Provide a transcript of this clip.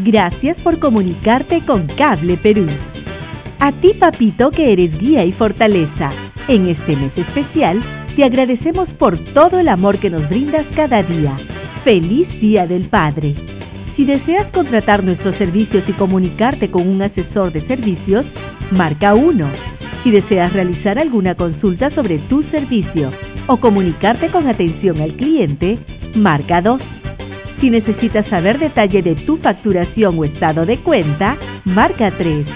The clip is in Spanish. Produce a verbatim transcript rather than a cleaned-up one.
Gracias por comunicarte con Cable Perú. A ti, papito, que eres guía y fortaleza. En este mes especial, te agradecemos por todo el amor que nos brindas cada día. ¡Feliz Día del Padre! Si deseas contratar nuestros servicios y comunicarte con un asesor de servicios, marca uno. Si deseas realizar alguna consulta sobre tu servicio o comunicarte con atención al cliente, marca dos. Si necesitas saber detalle de tu facturación o estado de cuenta, marca tres.